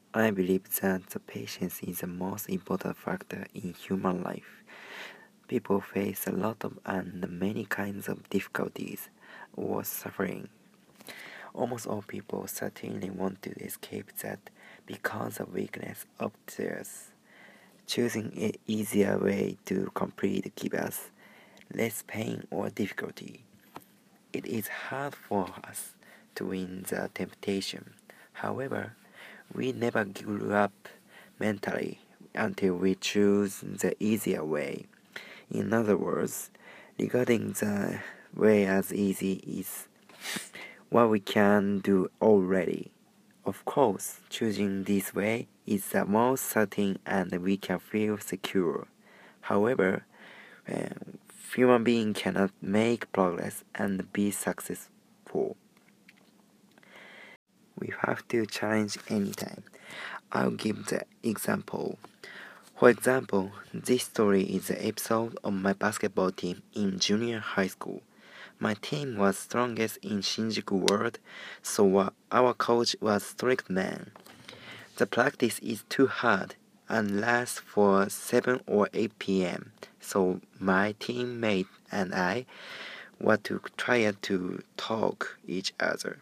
I believe that the patience is the most important factor in human life. People face a lot of and many kinds of difficulties or suffering. Almost all people certainly want to escape that because of weakness of theirs. Choosing an easier way to complete gives us less pain or difficulty. It is hard for us to win the temptation. However, we never grew up mentally until we choose the easier way. In other words, regarding the way as easy is what we can do already. Of course, choosing this way is the most certain and we can feel secure. However, human being cannot make progress and be successful. We have to challenge anytime. I'll give the example. For example, this story is the episode of my basketball team in junior high school. My team was strongest in Shinjuku world, so our coach was strict man. The practice is too hard and lasts for 7 or 8 p.m. So my teammate and I were to try to talk each other.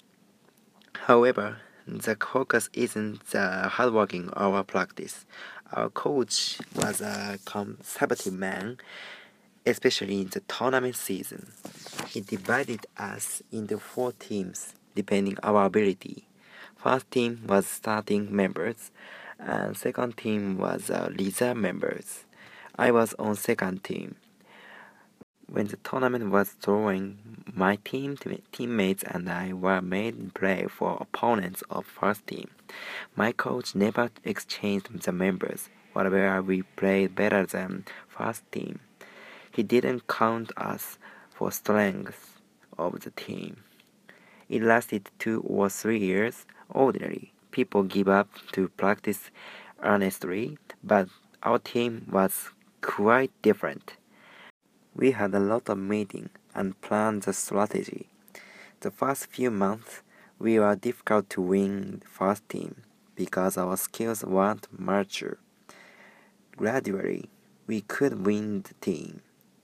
However, the focus isn't the hardworking our practice. Our coach was a conservative man, especially in the tournament season. He divided us into 4 teams depending our ability. First team was starting members, and second team was reserve members. I was on second team. When the tournament was drawing, my teammates and I were made play for opponents of first team. My coach never exchanged the members, whatever we played better than first team. He didn't count us for strength of the team. It lasted 2 or 3 years. Ordinarily, people give up to practice earnestly, but our team was quite different. We had a lot of meeting and planned the strategy. The first few months, we were difficult to win first team because our skills weren't mature. Gradually, we could win the team.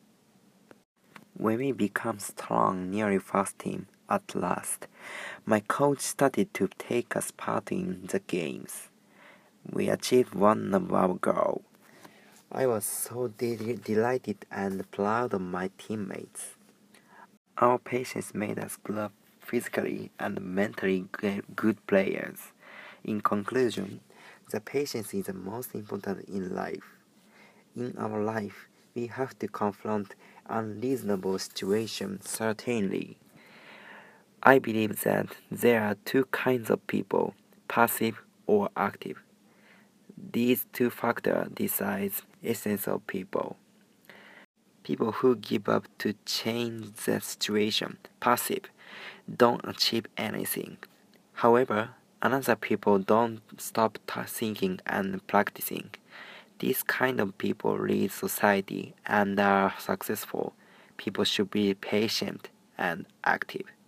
When we became strong nearly first team at last, my coach started to take us part in the games. We achieved one of our goals. I was so delighted and proud of my teammates. Our patience made us grow up physically and mentally good players. In conclusion, the patience is the most important in life. In our life, we have to confront unreasonable situations certainly. I believe that there are 2 kinds of people, passive or active. These 2 factors decide the essence of people. People who give up to change the situation, passive, don't achieve anything. However, another people don't stop thinking and practicing. These kind of people lead society and are successful. People should be patient and active.